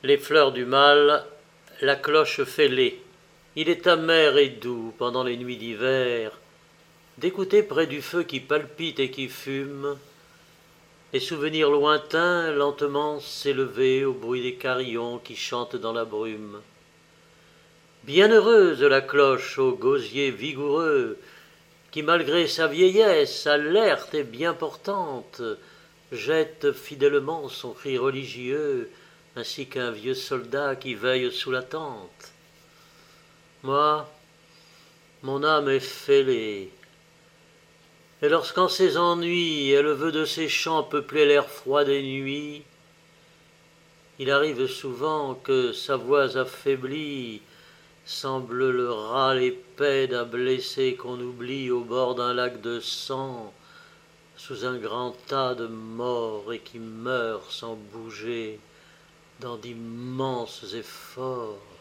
Les fleurs du mal, la cloche fêlée. Il est amer et doux pendant les nuits d'hiver d'écouter près du feu qui palpite et qui fume les souvenirs lointains lentement s'élever au bruit des carillons qui chantent dans la brume. Bienheureuse la cloche au gosier vigoureux qui, malgré sa vieillesse, alerte et bien portante, jette fidèlement son cri religieux, ainsi qu'un vieux soldat qui veille sous la tente. Moi, mon âme est fêlée, et lorsqu'en ses ennuis elle veut de ses chants peupler l'air froid des nuits, il arrive souvent que sa voix affaiblie semble le râle épais d'un blessé qu'on oublie au bord d'un lac de sang, sous un grand tas de morts et qui meurt sans bouger dans d'immenses efforts.